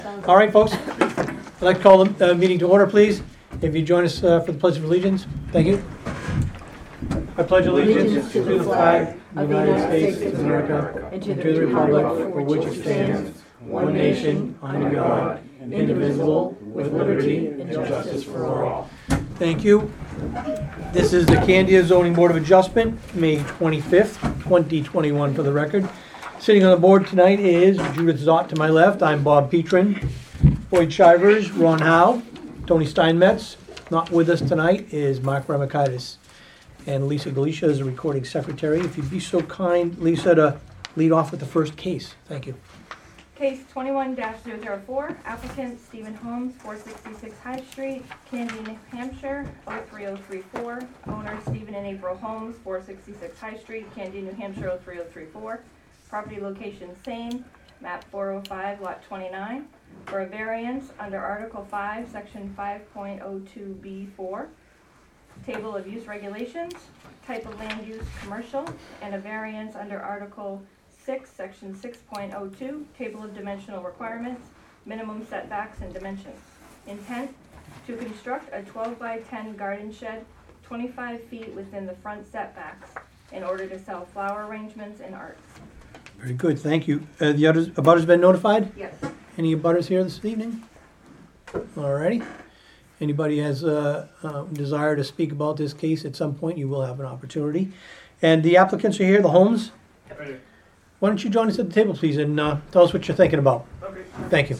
All right, folks. I'd like to call the meeting to order, please. If you join us for the Pledge of Allegiance. Thank you. I pledge allegiance to the flag of the United States of America and to the republic for which it stands, one nation, under God, indivisible, with liberty and justice for all. Thank you. This is the Candia Zoning Board of Adjustment, May 25th, 2021 for the record. Sitting on the board tonight is Judith Zott to my left. I'm Bob Petrin. Boyd Shivers, Ron Howe, Tony Steinmetz. Not with us tonight is Mark Ramakaitis. And Lisa Galicia is the recording secretary. If you'd be so kind, Lisa, to lead off with the first case. Thank you. Case 21-004, applicant Stephen Holmes, 466 High Street, Candia, New Hampshire, 03034. Owner Stephen and April Holmes, 466 High Street, Candia, New Hampshire, 03034. Property location same, map 405, lot 29. For a variance under Article 5, Section 5.02B4. Table of use regulations, type of land use commercial, and a variance under Article 6, Section 6.02, table of dimensional requirements, minimum setbacks and dimensions. Intent, to construct a 12 by 10 garden shed 25 feet within the front setbacks in order to sell flower arrangements and arts. Very good, thank you. The abutters been notified? Yes. Any abutters here this evening? All righty. Anybody has a desire to speak about this case at some point, you will have an opportunity. And the applicants are here, the Holmes? Right. Why don't you join us at the table, please, and tell us what you're thinking about. Okay. Thank you.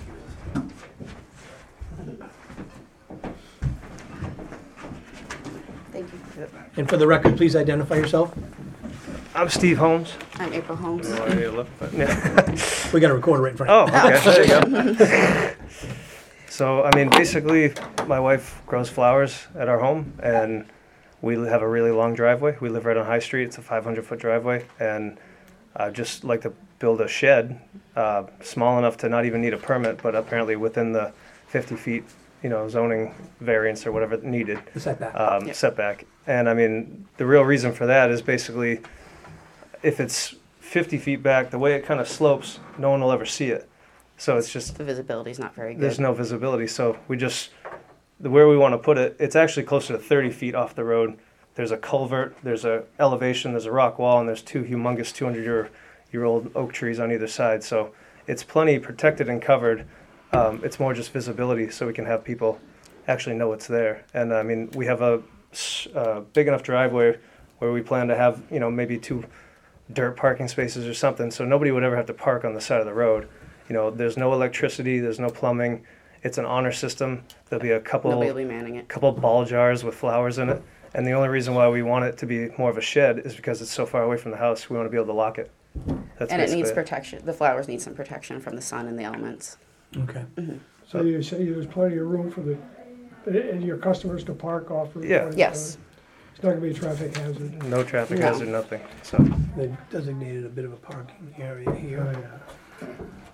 Thank you. And for the record, please identify yourself. I'm Steve Holmes. I'm April Holmes. We got a recorder right in front of you. Oh, okay. There you go. So, I mean, basically, my wife grows flowers at our home, and we have a really long driveway. We live right on High Street. It's a 500-foot driveway, and I'd just like to build a shed small enough to not even need a permit, but apparently within the 50 feet, zoning variance or whatever needed. The setback. Setback. And I mean, the real reason for that is basically if it's 50 feet back, the way it kind of slopes, no one will ever see it. So it's just, The visibility is not very good. there's no visibility. So where we want to put it, it's actually closer to 30 feet off the road. There's a culvert, there's a elevation, there's a rock wall, and there's two humongous 200-year-old oak trees on either side. So it's plenty protected and covered. It's more just visibility so we can have people actually know it's there. And I mean, we have a big enough driveway where we plan to have, maybe 2 dirt parking spaces or something, so nobody would ever have to park on the side of the road. There's no electricity, there's no plumbing. It's an honor system. There'll be a couple Nobody will be manning it. ball jars with flowers in it. And the only reason why we want it to be more of a shed is because it's so far away from the house. We want to be able to lock it. That's And it needs basically protection. The flowers need some protection from the sun and the elements. Okay. So you say there's plenty of room for your customers to park off Route Yeah. 27? Yes. It's not gonna be a traffic hazard? No traffic No. hazard, nothing. So They've designated a bit of a parking area here. Oh, yeah.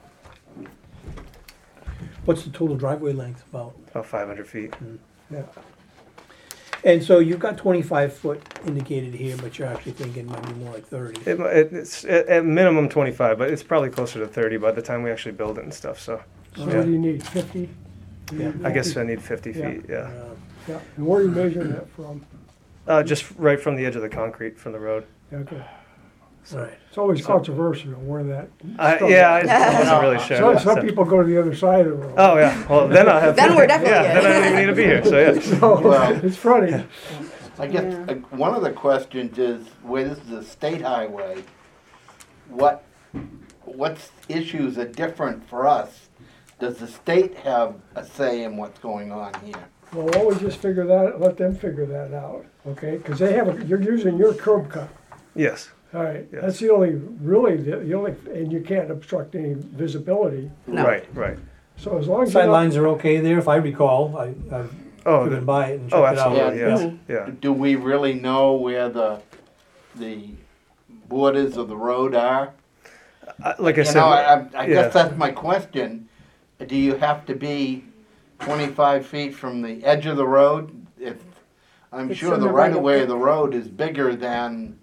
What's the total driveway length about? about 500 feet. Yeah. And so you've got 25 foot indicated here, but you're actually thinking maybe more like 30. It's at minimum 25, but it's probably closer to 30 by the time we actually build it and stuff. So So what do you need, 50? Yeah. I guess I need 50 Yeah. feet, yeah. Yeah, and where are you measuring that from? Just right from the edge of the concrete from the road. Okay. All right. It's always controversial where that. I wasn't really sure. Some people go to the other side of the road. Oh, yeah. Well, then I have. Then we're definitely Yeah, good. then I don't even need to be here. So, yeah. So, Well- it's funny. I guess one of the questions is, where this is a state highway, what issues are different for us? Does the state have a say in what's going on here? Well, why don't we just let them figure that out, okay? Because you're using your curb cut. Yes. All right, Yes. that's the only, and you can't obstruct any visibility. No. Right. So as long as you're not, Sidelines are okay there, if I recall. I've Oh, driven by it and oh, checked it out. absolutely. Yeah. Yes. Yeah. Do we really know where the borders of the road are? Like I You said. know, I yeah. guess that's my question. Do you have to be 25 feet from the edge of the road? I'm It's sure in the the right right of way of- of the road is bigger than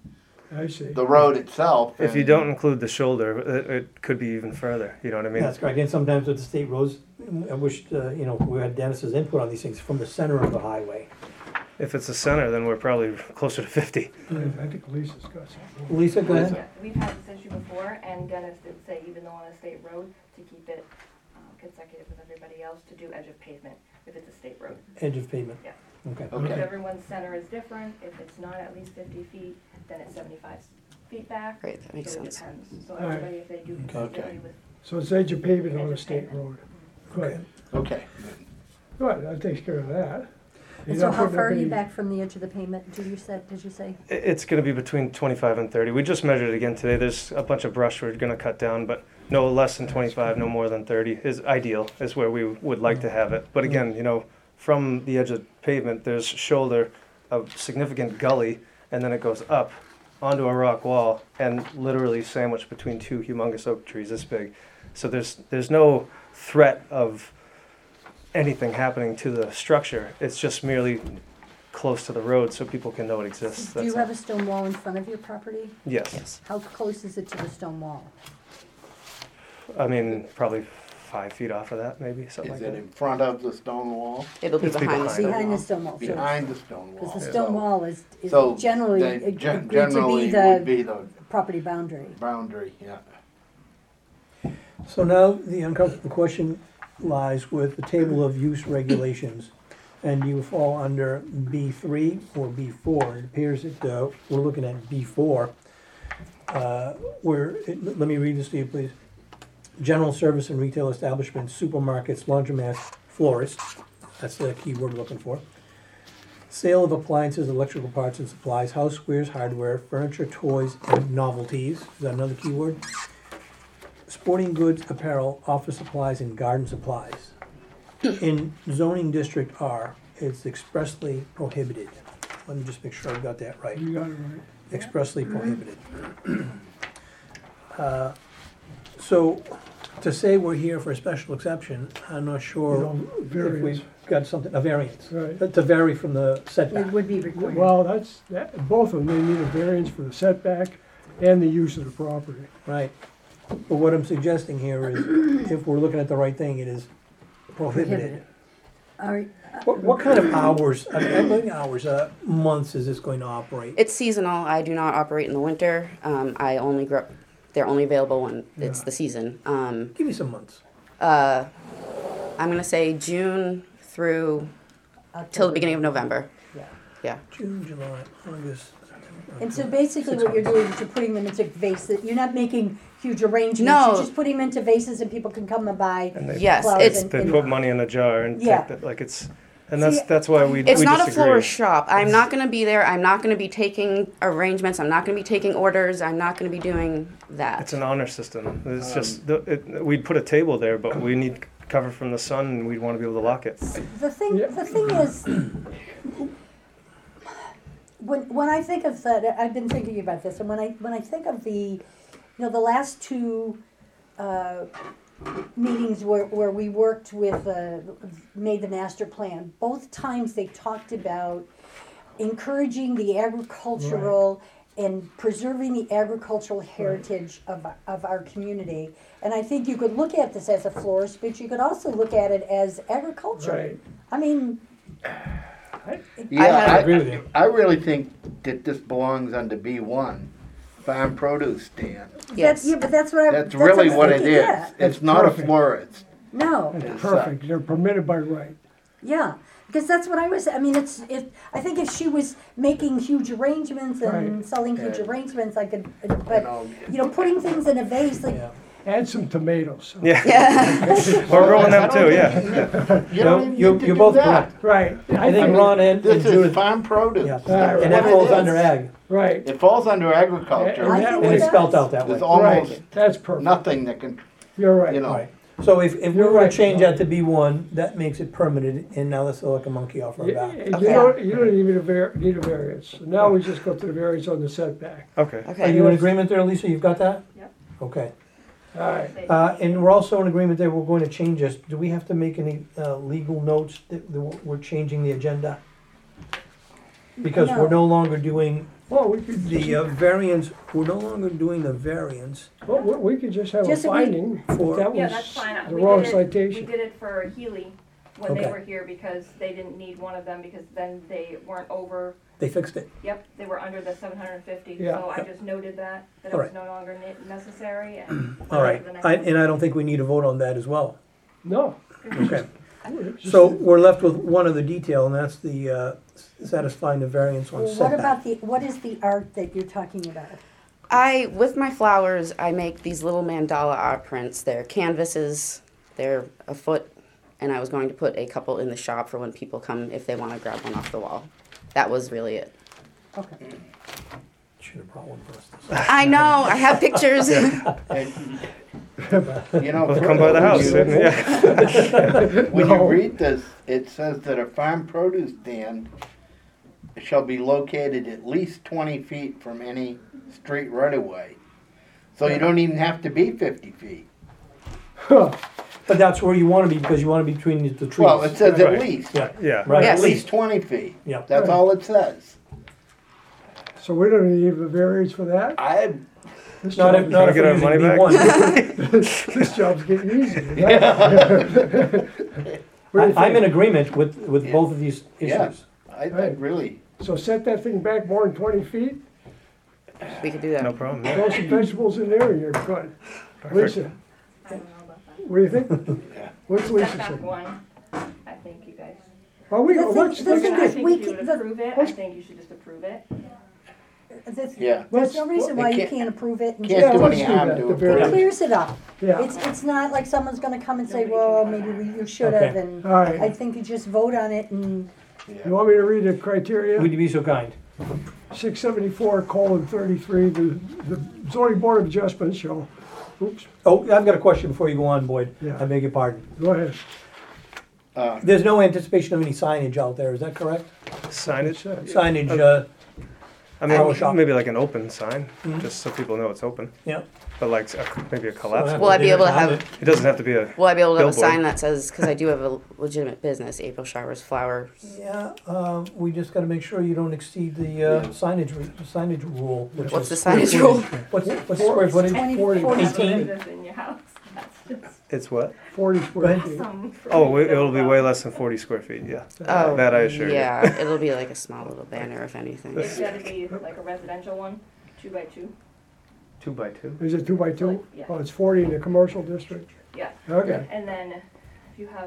I see. the road itself. If you and- don't include the shoulder, it could be even further. You know what I mean? That's correct. And sometimes with the state roads, I wish, we had Dennis's input on these things from the center of the highway. If it's the center, then we're probably closer to 50. I think Lisa's got something. Lisa, go ahead. Yeah, we've had this issue before, and Dennis did say, even though on a state road, to keep it consecutive with everybody else, to do edge of pavement if it's a state road. Edge of pavement. Yeah. Okay. Because Okay. everyone's center is different. If it's not at least 50 feet, then it's 75 feet back. Great, that makes So it sense. depends. So All right. everybody, if they do consistently with, So it's edge of pavement on a state road. Good, Okay. good, that takes care of that. And You're so not how putting far up are you any- back from the edge of the pavement, did you say? It's going to be between 25 and 30. We just measured it again today. There's a bunch of brush we're going to cut down, but no less than 25, no more than 30 is ideal, is where we would like to have it. But again, from the edge of pavement, there's shoulder, a significant gully, and then it goes up onto a rock wall and literally sandwiched between two humongous oak trees this big. So there's no threat of anything happening to the structure. It's just merely close to the road so people can know it exists. Do you That's have all. a stone wall in front of your property? Yes. Yes. How close is it to the stone wall? I mean, probably 5 feet off of that, maybe, something Is like it that. in front of the stone wall? It'll be It's behind the behind. stone Behind wall. the stone wall, Behind the stone wall. because the So- stone wall is so generally they agreed to generally be would the be the property boundary. boundary, yeah. So now the uncomfortable question lies with the table of use regulations. And you fall under B3 or B4. It appears that we're looking at B4. Let me read this to you, please. General service and retail establishments, supermarkets, laundromats, florists. That's the key word we're looking for. Sale of appliances, electrical parts and supplies, housewares, hardware, furniture, toys, and novelties. Is that another key word? Sporting goods, apparel, office supplies, and garden supplies. In zoning district R, it's expressly prohibited. Let me just make sure I got that right. You got it right. Expressly prohibited. So, to say we're here for a special exception, I'm not sure if Variance, we've got something, a variance, right. to vary from the It setback. would be required. Well, both of them, they need a variance for the setback and the use of the property. Right. But what I'm suggesting here is, if we're looking at the right thing, it is prohibited. All right, What kind of hours, how many hours, months is this going to operate? It's seasonal. I do not operate in the winter. I only grow. They're only available when it's the season. Give me some months. I'm gonna say June through till the beginning of November. Yeah. Yeah. June, July, August, September. And so basically what you're doing is you're putting them into vases, you're not making huge arrangements, No. you're just putting them into vases and people can come and buy. And they, Yes, Flowers it's and- they put money in a jar and Yeah. take that, like it's, and See, that's why we it's we not a disagree. florist shop. I'm not gonna be there. I'm not gonna be taking arrangements. I'm not gonna be taking orders. I'm not gonna be doing that. It's an honor system. It's just we'd put a table there, but we need cover from the sun, and we'd want to be able to lock it. The thing is, when I think of that, I've been thinking about this, and when I think of the last two meetings where we worked with, made the master plan, both times they talked about encouraging the agricultural and preserving the agricultural heritage of our community. And I think you could look at this as a florist, but you could also look at it as agriculture. Right. I mean, Yeah, I agree with you. I really think that this belongs under B1, farm produce stand. Yes. but that's what That's really what it thinking, is. yeah. It's not a perfect. florist. No, That's perfect, they're permitted by right. yeah, because that's what I was. I mean, I think if she was making huge arrangements and Right. selling huge Yeah. arrangements, I could. You But know, putting things in a vase, like Yeah. Add some tomatoes. Yeah, we're growing them too. Yeah, you don't even You're need to do both that. correct. Right, I think Ron and This is Judith, farm produce. yeah, Right. and that What it falls is. under ag, right, It falls under agriculture. I that think and way- it's spelled out that way. There's almost right, that's perfect, nothing that can, you're right. you know. Right. So if we You're were to right. change that to B1, that makes it permitted, and now let's look a monkey off our You back. you Okay. don't even need a variance. So now we just go to the variance on the setback. okay. Are Okay. you in agreement there, Lisa? You've got that? Yep. Okay. All right, And we're also in agreement that we're going to change this. Do we have to make any legal notes that we're changing the agenda? Because we're no longer doing Well, we could, The variance, we're no longer doing the variance. well, we could just have a Just a finding For- that Yeah, was that's fine. the We wrong did it- citation. We did it for Healy when they Okay. were here because they didn't need one of them because then they weren't over, They fixed it. yep, they were under the 750. Yeah. So I just noted that it All was right. no longer necessary and. All right, the next I- one. and I don't think we need to vote on that as well. No. Okay, Just- so we're left with one other detail, and that's the satisfying the variance on Well, what setback. about what is the art that you're talking about? With my flowers, I make these little mandala art prints. They're canvases, they're a foot, and I was going to put a couple in the shop for when people come if they want to grab one off the wall. That was really it. Okay. Should have brought one for us. I know, I have pictures. You know, Well, come by the house. Yeah. when No. you read this, it says that a farm produce stand shall be located at least 20 feet from any street right of way. So you don't even have to be 50 feet. But that's where you want to be, because you want to be between the trees. Well, it says Right. at least. Yeah, Yeah. right, Yes. At least 20 feet. Yeah. That's all it says. So we don't need a variance for that? I, This Not job- if, not if Can we're we get our using money B1. This job's getting easier. I'm in agreement with both of these Yeah. issues. I think really, So set that thing back more than 20 feet, We could do that. No problem. Yeah. throw some vegetables in there, and you're good. Lisa, I don't know about that. what do you think? What's Lisa Setback think? one, I think you guys. Well, we, The thing- let's, the let's thing I get, is, think we if you can- would the- approve it, I think you should just approve it. yeah. There's no reason why you Can't- can't approve it and Can't Yeah, do let's any do harm that, to the it. it variance. clears it up. yeah, It's not like someone's gonna come and say, well, maybe you should have, Okay. and all right. I think you just vote on it and, You want me to read the criteria? Would you be so kind? 674:33, the zoning board of adjustments shall, oops, Oh, I've got a question before you go on, Boyd. Yeah. I beg your pardon. go ahead. There's no anticipation of any signage out there, is that correct? Signage. Signage, I Flower shop. mean, maybe like an open sign, Mhm. just so people know it's open. yeah. But like maybe a collapse. Will I be able to have- It doesn't have to be a. Will I be able to have a Billboard. sign that says, because I do have a legitimate business, April Showers Flowers? Yeah, we just gotta make sure you don't exceed the signage rule. which What's is the signage square rule? footage. What's the square footage? 20, 40. 18? This in your house, that's just 40 Go square ahead. feet. some. Oh, it'll be way less than 40 square feet. Yeah. Oh, That I assure you. yeah, it'll be like a small little banner, if anything. It's gotta be like a residential one, 2x2, 2 by 2. Is it 2 by 2? Yeah. Oh, it's 40 in the commercial district? yeah. Okay. And then if you have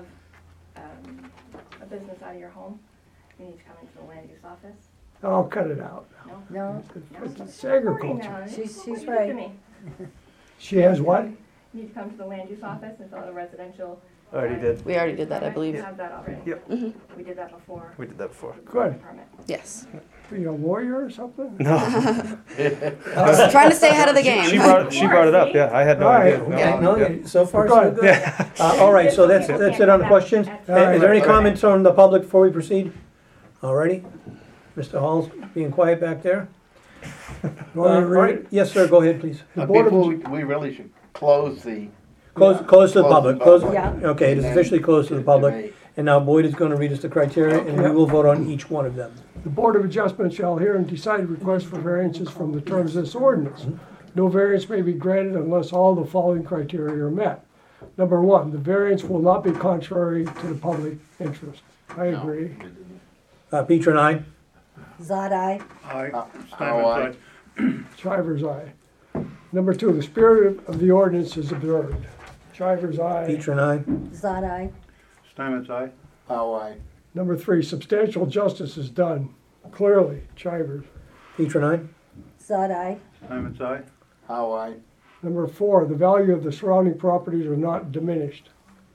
a business out of your home, you need to come into the land use office. I'll cut it out. no, It's agriculture. Now, She's give it to right. me. She has what? You need to come to the land use office and fill out a residential. Already did. We already did that, I permit. believe. You have that already. Yep. We did that before. We did that before. Good. Permit. Yes. Are you a lawyer or something? No. Trying to stay ahead of the game. She brought it up. Yeah, I had no All right. idea. No, Yeah, no, yeah. so far Go so ahead. good. Yeah. All right, so that's it on the questions. All right. Is there any Okay. comments from the public before we proceed? All righty. Mr. Hall's being quiet back there. You want me to All read right, it? yes, sir, go ahead, please. The Board of- before we really should close the. Close to the Close the public. public. Yeah. Okay, it is officially closed to the public. And now Boyd is going to read us the criteria, and we Okay. will vote on each one of them. The Board of Adjustment shall hear and decide requests for variances from the terms of this ordinance. No variance may be granted unless all the following criteria are met. Number one, the variance will not be contrary to the public interest. I agree. Peter and I, Zod, I. How I, Shivers, aye. Number two, the spirit of the ordinance is observed. Shivers, aye. Peter and I, Zod, I. Steinmetz, aye. how I, Number three, substantial justice is done. Clearly, Shivers. Peter and Zod, I. Steinmetz, aye. how I, Number four, the value of the surrounding properties are not diminished.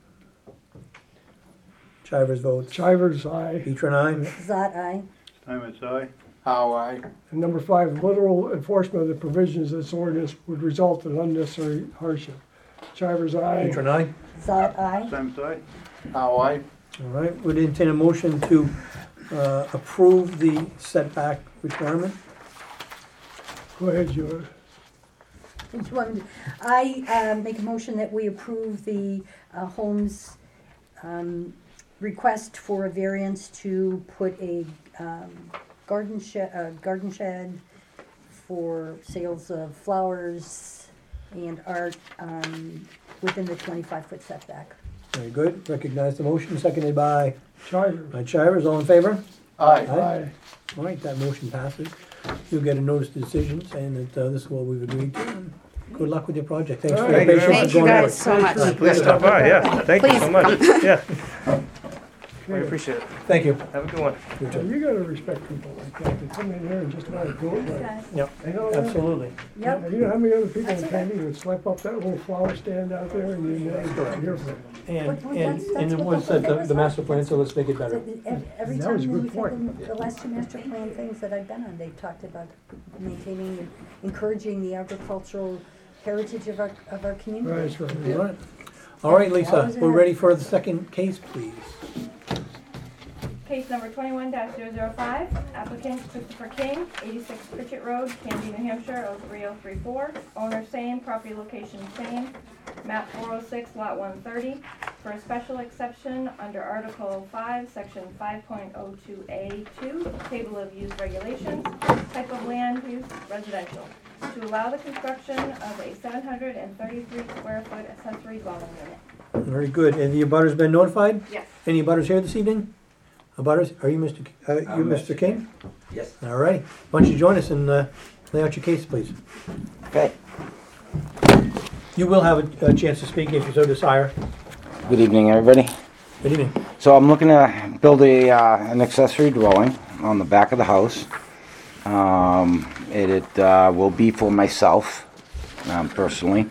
I, Shivers votes. Shivers, aye. Peter and I, Zod, I. Steinmetz, aye. how I, And number five, literal enforcement of the provisions of this ordinance would result in unnecessary hardship. Shivers, aye. Peter and I. Zod, I. Steinmetz, aye. how I, All right, would entertain a motion to approve the setback requirement. Go ahead, George. Do you want me to- I make a motion that we approve the Holmes request for a variance to put a garden shed for sales of flowers and art within the 25-foot setback. Very good. Recognize the motion, seconded by Shivers. Shivers. All in favor? Aye. Aye. All right, that motion passes. You'll get a notice of decision saying that this is what we've agreed to. And good luck with your project. Thanks for your Thank you very patience. much. and Thank you going guys so much. Yeah, stop by, yeah. Thank you so Please much. Yeah, I appreciate it. Thank you. Have a good one. You too. You gotta respect people like that. They come in here and just want to do it right. Yep, You know that? absolutely. Yep. You know how many other people That's in okay. Candy would slap up that little flower stand out there and you never hear from them? And, But and, that's and it what was the- the master plan, so let's make it better. Every That was a time good we've point. had the last two master plan things that I've been on, they've talked about maintaining and encouraging the agricultural heritage of our community. Right, right. All right. All right, Lisa, Flowers we're and- ready for the second case, please. Case number 21-005, applicant Christopher King, 86 Pritchett Road, Canby, New Hampshire, 03034. Owner same, property location same, map 406, lot 130. For a special exception under Article 5, Section 5.02A2, Table of Use Regulations, type of land use residential, to allow the construction of a 733 square foot accessory dwelling unit. Very good. Have the abutters been notified? Yes. Any abutters here this evening? Abutters, are you Mr. You Mr. King? Yes. All right. Why don't you join us and lay out your case, please? Okay. You will have a chance to speak if you so desire. Good evening, everybody. Good evening. So I'm looking to build an accessory dwelling on the back of the house. It will be for myself, personally.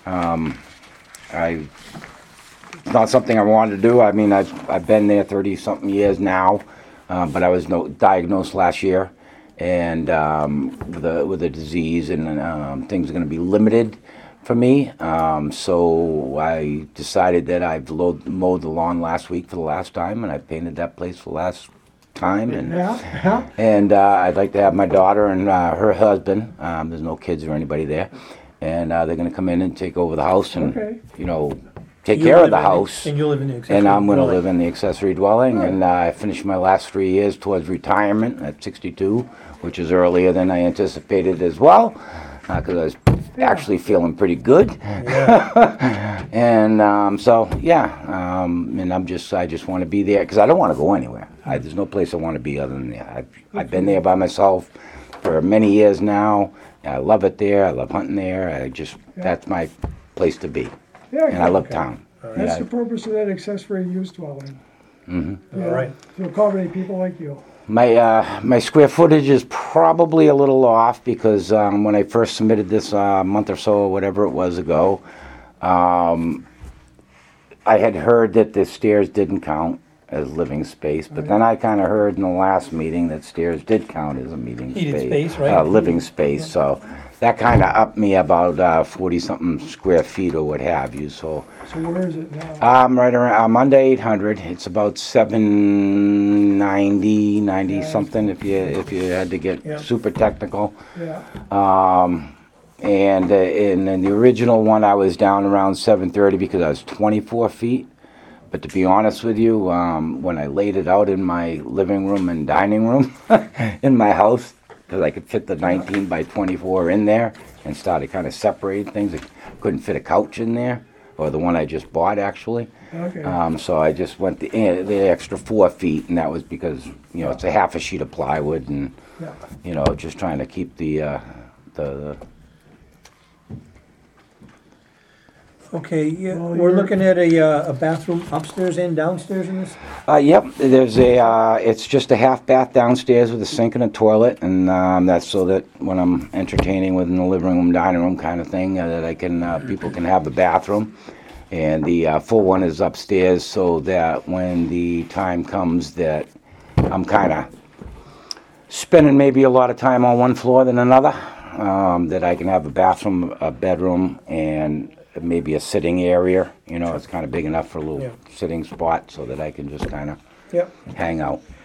It's not something I wanted to do. I mean, I've been there 30-something years now, but I was diagnosed last year, and with a disease, and things are going to be limited for me. So I decided that I've mowed the lawn last week for the last time, and I painted that place for the last time, and Yeah, and I'd like to have my daughter and her husband. There's no kids or anybody there, and they're going to come in and take over the house and Okay. take You care of live the in house. And you live in the accessory And I'm going to dwelling. live in the accessory dwelling, and I finished my last 3 years towards retirement at 62, which is earlier than I anticipated as well, because I was actually feeling pretty good. Yeah. And so, yeah, and I just want to be there because I don't want to go anywhere. There's no place I want to be other than there. I've been there by myself for many years now. I love it there. I love hunting there. That's my place to be. yeah. And I love town. That's the purpose of that accessory use dwelling. Mm-hmm. All right. To accommodate people like you. My square footage is probably a little off because when I first submitted this a month or so or whatever it was ago, I had heard that the stairs didn't count as living space, but then I kind of heard in the last meeting that stairs did count as a meeting Heated space, right? living space. So that kind of upped me about 40-something square feet or what have you. So So where is it now? I'm right around. I'm under 800. It's about 790, 90 something if you had to get Yeah. super technical. Yeah, And in the original one, I was down around 730 because I was 24 feet. But to be honest with you, when I laid it out in my living room and dining room in my house, because I could fit the 19 by 24 in there and started kind of separating things. I couldn't fit a couch in there, or the one I just bought actually. okay. So I just went the extra 4 feet, and that was because it's a half a sheet of plywood, and Yeah. just trying to keep the Okay, yeah, Well, we're you're- looking at a bathroom upstairs and downstairs in this? Yep, there's it's just a half bath downstairs with a sink and a toilet, and that's so that when I'm entertaining within the living room, dining room kind of thing, that I can, people can have the bathroom. And the full one is upstairs so that when the time comes that I'm kind of spending maybe a lot of time on one floor than another, that I can have a bathroom, a bedroom, and maybe a sitting area. It's kind of big enough for a little Yeah. sitting spot so that I can just kind of Yep. hang out.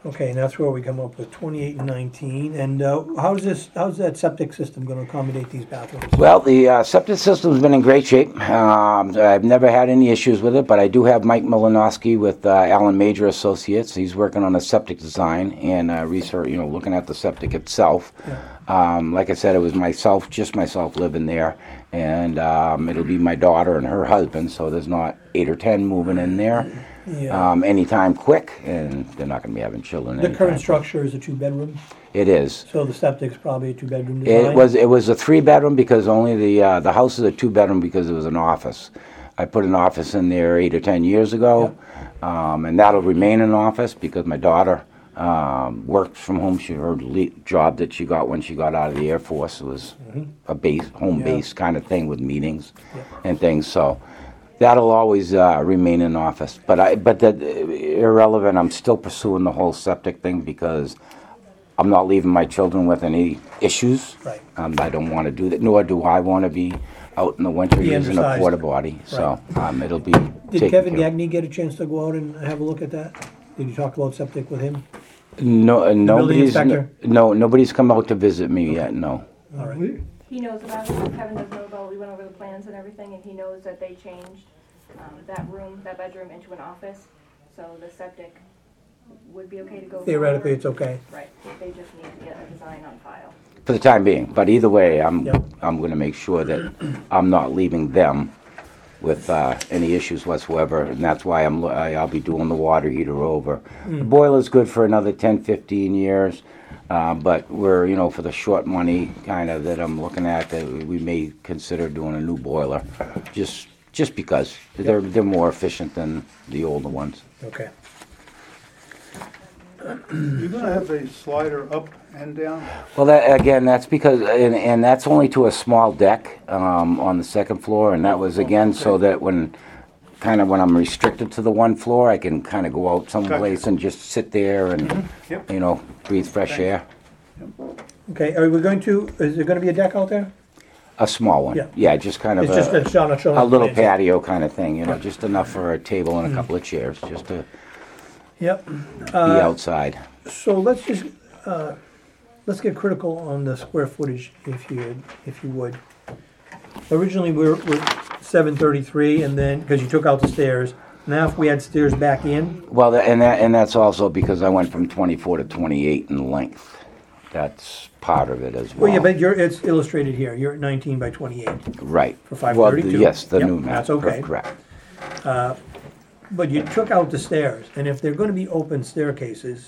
Okay, and that's where we come up with 28 and 19. And how's that septic system going to accommodate these bathrooms? Well, the septic system's been in great shape. I've never had any issues with it, but I do have Mike Milanowski with Allen Major Associates. He's working on a septic design and research, looking at the septic itself. Yeah. Like I said, it was just myself living there, and it'll be my daughter and her husband, so there's not 8 or 10 moving in there. Yeah. Anytime quick, and they're not going to be having children. The anytime current quick. structure is a 2-bedroom, It is. so the septic's probably a 2-bedroom design. It was a 3-bedroom because only the house is a 2-bedroom because it was an office. I put an office in there 8 or 10 years ago, and that'll remain an office because my daughter works from home. Her job that she got when she got out of the Air Force was a home base kind of thing with meetings and things. So that'll always remain in office. But that irrelevant. I'm still pursuing the whole septic thing because I'm not leaving my children with any issues. Right. I don't want to do that, nor do I want to be out in the winter Be using a undersized. porta potty. So it'll be Did taken Kevin care of. Gagne get a chance to go out and have a look at that? Did you talk about septic with him? No, nobody's inspector? nobody's come out to visit me yet. No. All right. He knows about it, Kevin does know about it, we went over the plans and everything, and he knows that they changed that bedroom into an office, so the septic would be okay to go Theoretically, forward. it's okay. Right, they just need to get a design on file. For the time being, but either way, I'm Yep. going to make sure that I'm not leaving them with any issues whatsoever, and that's why I'll be doing the water heater over. The boiler's good for another 10, 15 years, but we're for the short money kind of that I'm looking at, that we may consider doing a new boiler, just because they're more efficient than the older ones. Okay. You're gonna have a slider up and down? Well, that's because, and that's only to a small deck on the second floor, and that was again so that when I'm restricted to the one floor, I can kind of go out someplace and just sit there and Yep. breathe fresh air. Okay, is there going to be a deck out there? A small one, Yeah. just kind of It's just that Sean, showing a little plans. patio kind of thing, just enough for a table and a couple of chairs, just to Yep. be outside. So let's just, let's get critical on the square footage, if you would. Originally, we're 733, and then, because you took out the stairs, now if we had stairs back in, Well, and that's also because I went from 24 to 28 in length. That's part of it as well. well, yeah, but it's illustrated here, you're at 19 by 28. Right. For 532. Well, yes, the Yep, new map. that's okay. Correct. But you took out the stairs, and if they're gonna be open staircases,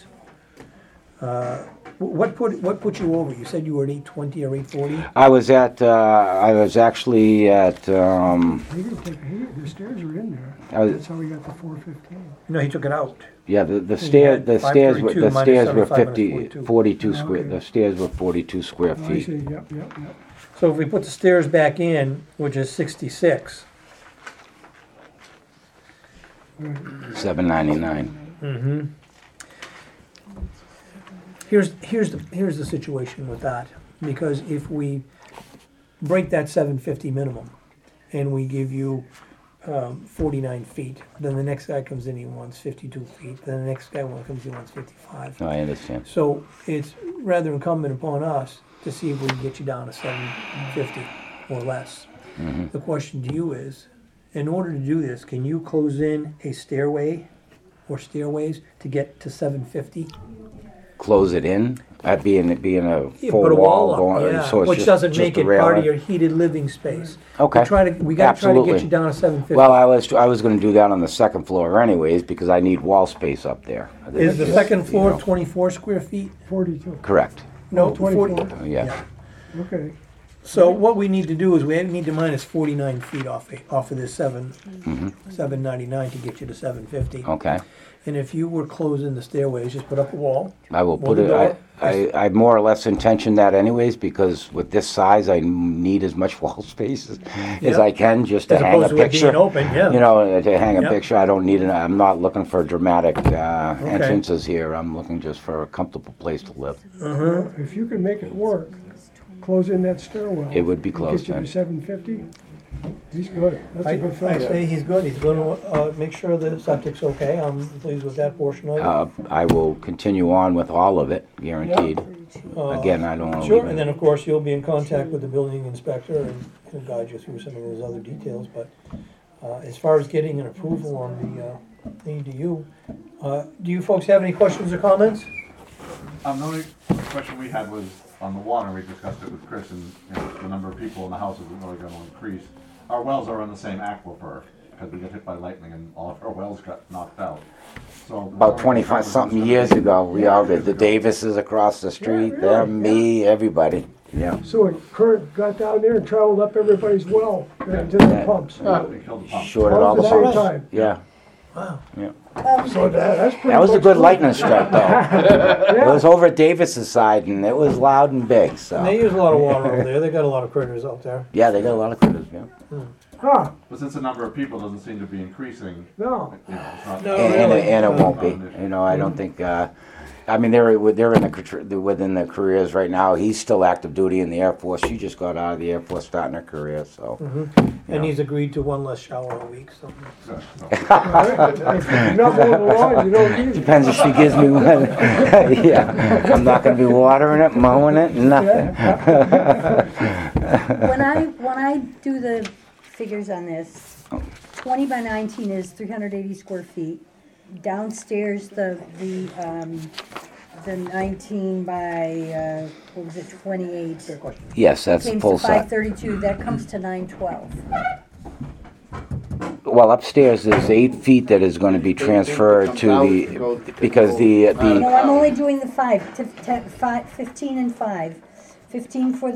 what put you over? You said you were at 820 or 840? I was actually at, The stairs are in there. I was- That's how we got the 415. No, he took it out. yeah, the had stairs were 532 minus 50, 75 42 Oh, square, okay. the stairs were 42 square Oh, I feet. see, yep. So if we put the stairs back in, which is 66, 799. here's the situation with that. Because if we break that 750 minimum, and we give you 49 feet, then the next guy comes in, he wants 52 feet, then the next guy comes in, he wants 55. No, I understand. So it's rather incumbent upon us to see if we can get you down to 750 or less. The question to you is, in order to do this, can you close in a stairway or stairways to get to 750? Close it in, being a Yeah, full put a wall up, going, yeah, so it's which just, doesn't just make a it part of railing. your heated living space. Okay. We gotta try to get Absolutely. you down to 750. Well, I was going to do that on the second floor anyways because I need wall space up there. Is the Just, second you floor know. 24 square feet? 42. Correct. No, 24. 40. Yeah. Okay. So what we need to do is we need to minus 49 feet off of this 799 to get you to 750. Okay. And if you were closing the stairways, just put up a wall. I will Hold put the it. door. I more or less intention that anyways because with this size I need as much wall space as Yep. I can just to As hang a opposed to it picture. being open, yeah. To hang a Yep. picture. I don't need it. I'm not looking for dramatic entrances here. I'm looking just for a comfortable place to live. If you can make it work, close in that stairwell. It would be and closed Get you in. to 750. He's good. That's a good I fellow. say he's good. He's going to make sure the septic's okay. I'm pleased with that portion of it. I will continue on with all of it, guaranteed. Again, I don't want to Sure, leave and it. then, of course, you'll be in contact with the building inspector and he'll guide you through some of those other details, but as far as getting an approval on the ADU, do you folks have any questions or comments? The only question we had was on the water. We discussed it with Chris, and the number of people in the house isn't really going to increase. Our wells are on the same aquifer because we got hit by lightning and all of our wells got knocked out. So About 25-something years ago, we all did. The Davises across the street, them, me, everybody. Yeah. So a current got down there and traveled up everybody's well and did the pumps. They killed the pump. Shorted all All the at the same pumps. time. Yeah. Wow. So that's pretty That was a much good good. lightning strike, though. It was over at Davis's side, and it was loud and big. And they So use a lot of water over there. They got a lot of critters out there. yeah, they got a lot of critters. Yeah. Huh, But since the number of people doesn't seem to be increasing, no. it's not. No, And it won't be. You know, I don't think. I mean, they're within their careers right now. He's still active duty in the Air Force. She just got out of the Air Force, starting her career. So And he's agreed to one less shower a week, so. Good. So, If you're not mowing the lawn, you don't need it. depends if she gives me one. Yeah, I'm not going to be watering it, mowing it, nothing. When I do the figures on this, 20 by 19 is 380 square feet. Downstairs, the 19 by, what was it, 28? Yes, that's Came full to size. 532, that comes to 912. Well, upstairs there's 8 feet that is going to be transferred to the because No, I'm only doing the 15 and 5. 15 for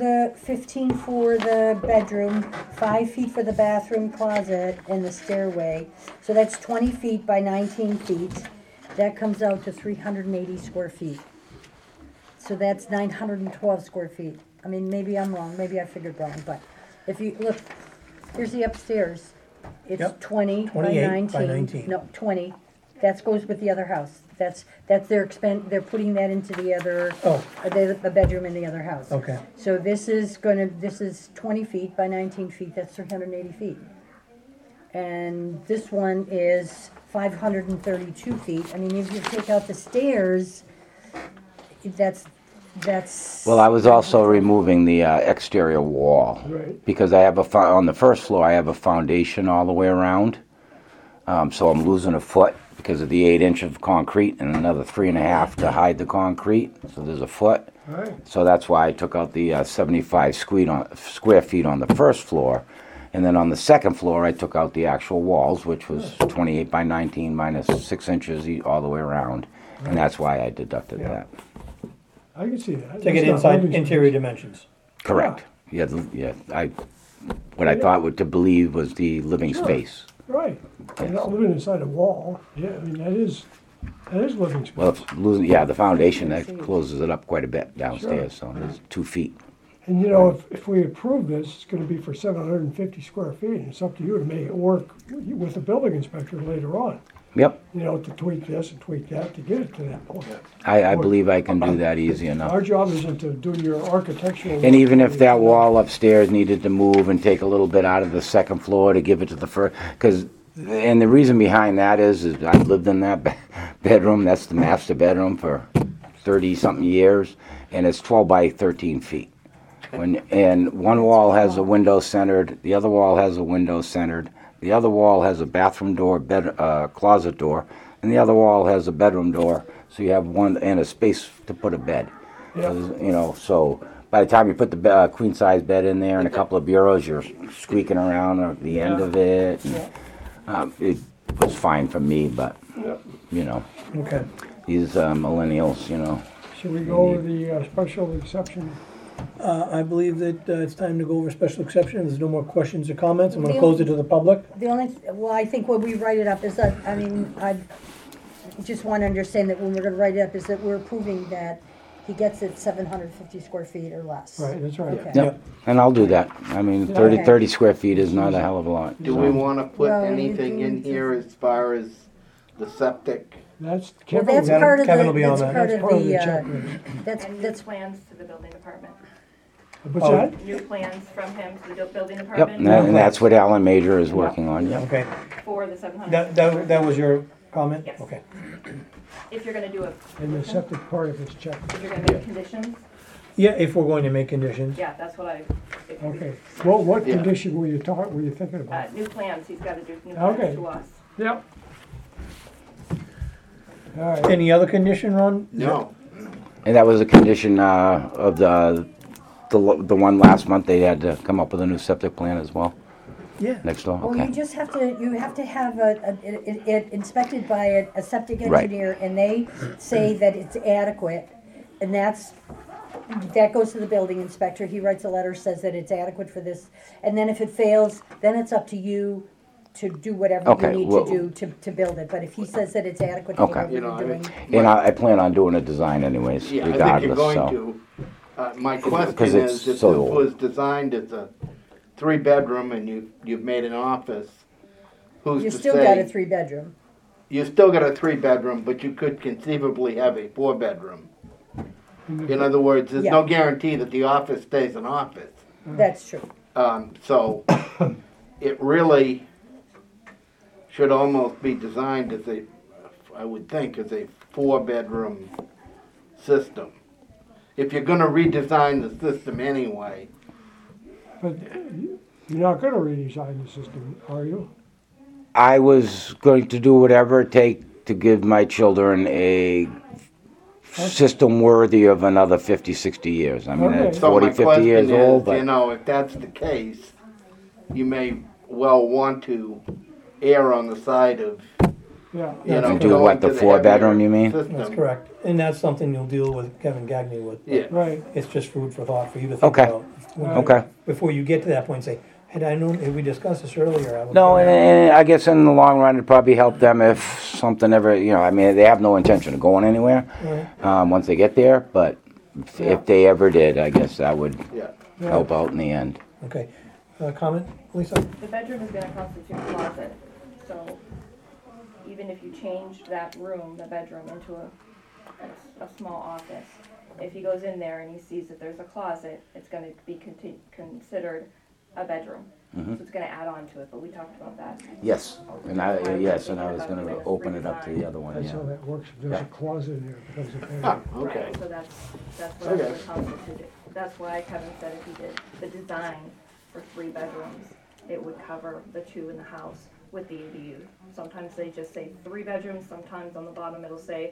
the bedroom, 5 feet for the bathroom closet and the stairway. So that's 20 feet by 19 feet. That comes out to 380 square feet. So that's 912 square feet. I mean, maybe I'm wrong, maybe I figured wrong, but if you look, here's the upstairs. It's Yep. 20 by 28 by 19. 19. No, 20. That goes with the other house. That's their they're putting that into the other, Oh, the bedroom in the other house. okay. So this is 20 feet by 19 feet, that's 380 feet. And this one is 532 feet. I mean, if you take out the stairs, that's. Well, I was also removing the exterior wall Right. because I have on the first floor I have a foundation all the way around, so I'm losing a foot because of the 8 inch of concrete and another 3.5 to hide the concrete. So there's a foot. Right. So that's why I took out the 75 square feet on the first floor. And then on the second floor, I took out the actual walls, which was 28 by 19 minus 6 inches all the way around. And that's why I deducted Yeah. that. I can see that. To get That's not inside living interior space. dimensions. Correct. Yeah, what I thought to believe was the living Sure. space. Right. You're not living inside a wall. Yeah, I mean, that is living space. Well, it's losing, the foundation, that closes it up quite a bit downstairs, so there's 2 feet. And you know, if we approve this, it's gonna be for 750 square feet, and it's up to you to make it work with the building inspector later on. Yep, You know, to tweak this and tweak that to get it to that point. I believe I can do that easy enough. Our job isn't to do your architectural. And even if that wall upstairs needed to move and take a little bit out of the second floor to give it to the first, and the reason behind that is I've lived in that bedroom, that's the master bedroom for 30-something years, and it's 12 by 13 feet. And one wall has a window centered, the other wall has a window centered, the other wall has a bathroom door, closet door, and the other wall has a bedroom door, so you have one and a space to put a bed. Yeah. You know, so by the time you put the queen size bed in there and a couple of bureaus, you're squeaking around at the end of it. And, it was fine for me, but you know, Okay. these millennials, you know. Should we go over the special exception? I believe that it's time to go over special exception. There's no more questions or comments. I'm going to close it to the public. Well, I think when we write it up is that, I just want to understand that when we're going to write it up is that we're approving that he gets it 750 square feet or less. Right, that's right. Okay. Yep, and I'll do that. I mean, 30 square feet is not a hell of a lot. Do so. we wanna put Well, anything in here as far as the septic? That's Well, Kevin. that's Kevin part of will be on that's that. part That's of part of the the, checklist. that's, And that's, plans to the building department. What's Oh. that? New plans from him to the building Yep, department. and that's what Alan Major is working on, yeah. Okay, For the 700. that was your comment? Yes. Okay. If you're gonna do it, And the septic part of his check. if you're gonna make conditions, Yeah, if we're going to make conditions. yeah, that's what I. if- Okay, what Yeah. condition were you thinking about? New plans, he's gotta do new Okay. plans to us. Yep. All right, Any other condition, Ron? No, And that was a condition of the one last month, they had to come up with a new septic plan as well, Yeah. next door, Well, you okay. just have to have it inspected by a septic Right. engineer, and they say that it's adequate, and that goes to the building inspector, he writes a letter, says that it's adequate for this, and then if it fails, then it's up to you to do whatever you Okay, need well- to do to build it, but if he says that it's adequate, Okay. whatever You know, you're doing. And I plan on doing a design anyways, yeah, I think you're regardless, going so. to. My 'Cause question it's is, if so it old. was designed as a 3-bedroom and you've made an office, who's You to still got a say? 3-bedroom. You still got a 3-bedroom, but you could conceivably have a 4-bedroom. In other words, there's no Yeah. guarantee that the office stays an office. That's true. So it really should almost be designed as I would think, as a 4-bedroom system. If you're gonna redesign the system anyway, but you're not gonna redesign the system, are you? I was going to do whatever it take to give my children a system worthy of another 50, 60 years. I mean, Okay. it's so 40, my 50 years question old, is, but. you know, if that's the case, you may well want to err on the side of, Yeah. you know, And do going what, the to 4-bedroom, heavier you mean? system. That's correct. And that's something you'll deal with Kevin Gagney with. Yeah. Right, It's just food for thought for you to think Okay. about. When you- Okay. Before you get to that point, say, had I known, had we discussed this earlier, I would. No, and I guess in the long run, it'd probably help them if something ever, I mean, they have no intention of going anywhere, Right. once they get there, but if they ever did, I guess that would Yeah. help out in the end. Okay. Comment, Lisa? The bedroom is gonna constitute a closet, so even if you changed that room, the bedroom, into a small office, if he goes in there and he sees that there's a closet, it's gonna be considered a bedroom. So it's gonna add on to it, but we talked about that. Yes, and I was gonna open it up to the other one, that's how yeah. that works, if there's a closet in there, it becomes a Ah, bedroom. okay. Right, so that's what Okay. it would constitute. That's why Kevin said if he did the design for 3 bedrooms, it would cover the 2 in the house with the ADU. Sometimes they just say 3 bedrooms, sometimes on the bottom it'll say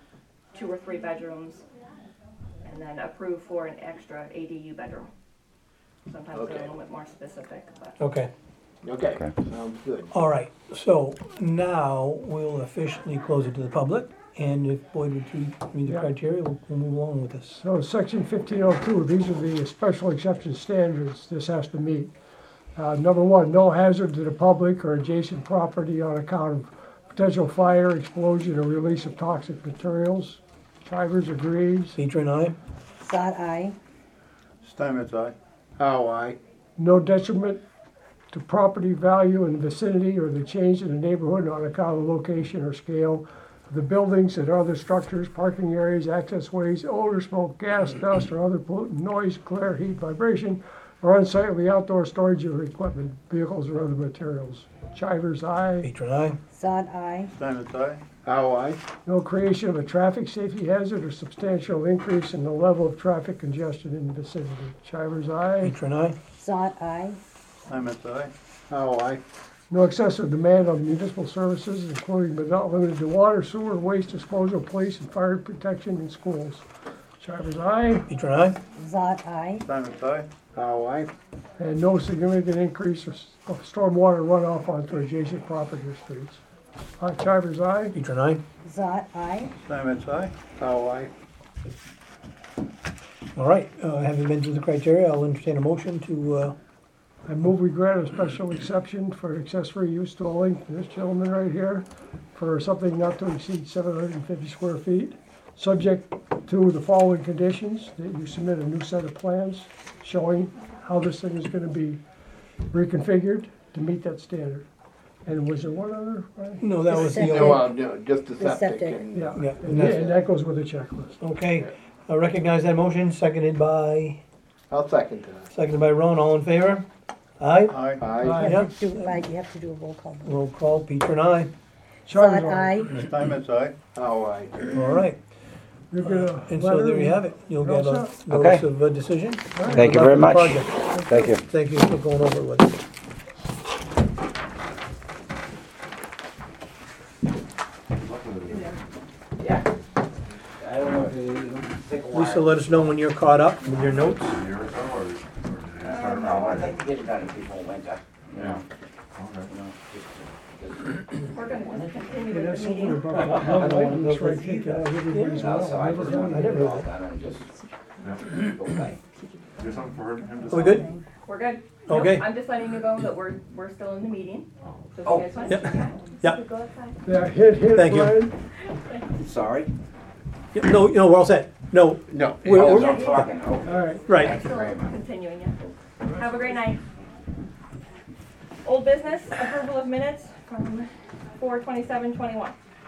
2 or 3 bedrooms, and then approve for an extra ADU bedroom. Sometimes they're a Okay. little bit more specific, but. Okay. Okay, Okay. sounds good. All right. So now we'll officially close it to the public. And if Boyd would read the Yeah. criteria, we'll move along with this. So section 1502, these are the special exception standards this has to meet. Number 1, no hazard to the public or adjacent property on account of potential fire, explosion, or release of toxic materials. Shivers agrees. Peter and I. Zot, aye. Steinmetz, aye. How I, No detriment to property value in the vicinity or the change in the neighborhood on account of location or scale of the buildings and other structures, parking areas, access ways, odor, smoke, gas, dust, or other pollutant, noise, glare, heat, vibration, or unsightly outdoor storage of equipment, vehicles, or other materials. Chivers, aye. Peter and I. Zot, aye. Steinmetz, aye. how I, No creation of a traffic safety hazard or substantial increase in the level of traffic congestion in the vicinity. Chivers, aye. Peter and I. Zot, aye. Steinmetz, aye. how I, No excessive demand on municipal services, including but not limited to water, sewer, waste disposal, police, and fire protection in schools. Chivers, aye. Peter and I. Zot, aye. Steinmetz, aye. how I, And no significant increase of stormwater runoff onto adjacent property or streets. Chivers, aye. Peter and I. Zot, aye. Steinmetz, aye. how I, All right. Having been through the criteria, I'll entertain a motion to. I move we grant a special exception for accessory use dwelling to this gentleman right here for something not to exceed 750 square feet, subject to the following conditions, that you submit a new set of plans showing how this thing is gonna be reconfigured to meet that standard. And was there one other, right? No, that was the Septic. only. no, just the The septic septic. and. Yeah, Yeah, and that goes with the checklist. Okay. I recognize that motion, seconded by I'll second that. Seconded by Ron, all in favor? Aye? Aye. Aye. Yep. Right, you have to do a roll call. Roll call, Peter and I. Charles, Zot, aye. Steinmetz, aye. Oh, aye. All right. You're gonna. And so there you have it. You'll get a All notice Okay. of a decision. Thank you Good very luck much. with the project. Thank you. Thank you for going over it with us. Lisa, let us know when you're caught up with your notes. A year or so, or did you start around later? get it done before winter. Yeah. Okay. We're gonna just continue Yeah, with that's the something meeting. about the lightning's right, take it out of everybody's mouth. I Never done I that. never know that. Yeah. Do something for him to Are we good? We're good. Okay. Nope, I'm just letting you know that we're still in the meeting. Oh. So if you guys want- Yep. yeah. Yep. Go outside. Yeah, hit, Thank you. Brian. Sorry? Yeah, no, we're all set. No, No. We're- I'm talking. All right. right. I'm still continuing, yeah. Have a great night. Old business, approval of minutes from 4/27/21.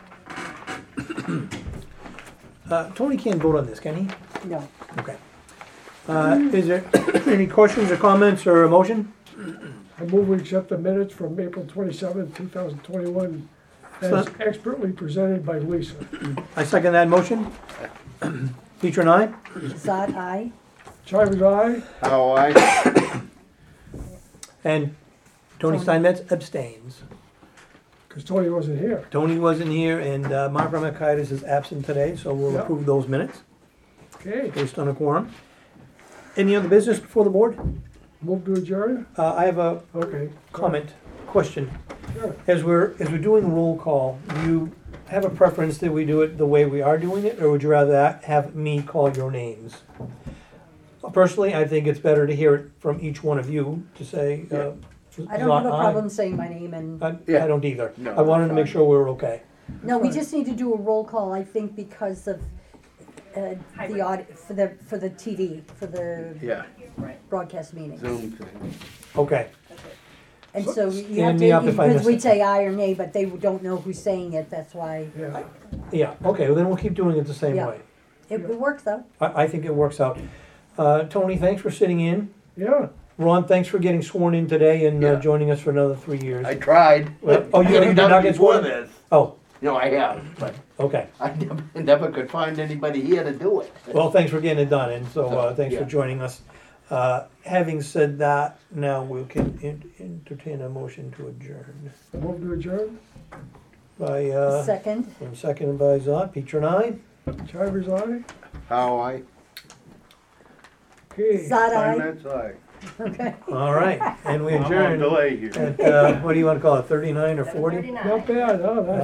Tony can't vote on this, can he? No. Okay. Is there any questions or comments or a motion? I move we accept the minutes from April 27, 2021, as Excellent. expertly presented by Lisa. I second that motion. Peter and I. Zot, aye. Chivers, aye. Oh, aye. And Tony Steinmetz abstains. Because Tony wasn't here. Tony wasn't here and Mark Ramakaitis is absent today, so we'll Yeah. approve those minutes Okay, based on a quorum. Any other business before the board? move to adjourn? I have a Okay. comment, question. Sure. As we're doing roll call, do you have a preference that we do it the way we are doing it, or would you rather have me call your names? Personally, I think it's better to hear it from each one of you to say, I don't have a Zot, aye. problem saying my name and, I Yeah. don't either. No, I wanted to make fine. sure we were okay. no, we just need to do a roll call, I think, because of, the audit, for the TV, for the Yeah, broadcast meetings. Zoom thing. Okay, And so you Stand have me up to, if I because miss we'd it. say aye or nay, but they don't know who's saying it, that's why. Yeah. yeah, okay, well then we'll keep doing it the same Yeah. way. It works though. I think it works out. Tony, thanks for sitting in. Yeah, Ron, thanks for getting sworn in today and Yeah. joining us for another 3 years. I tried. Well, oh, you did Done not get before sworn? this. Oh, No, I have, but okay. I never could find anybody here to do it. Well, thanks for getting it done, and so thanks for Yeah. joining us. Having said that, now we can entertain a motion to adjourn. move to adjourn? By, Second, and seconded by Zot, Peter and I. Chivers, aye. How I? Okay. Zot, aye. Steinmetz, aye. Okay. All right, and we I'm on adjourn delay here. at, what do you want to call it, 39 or 40? 39. Not bad, huh? That's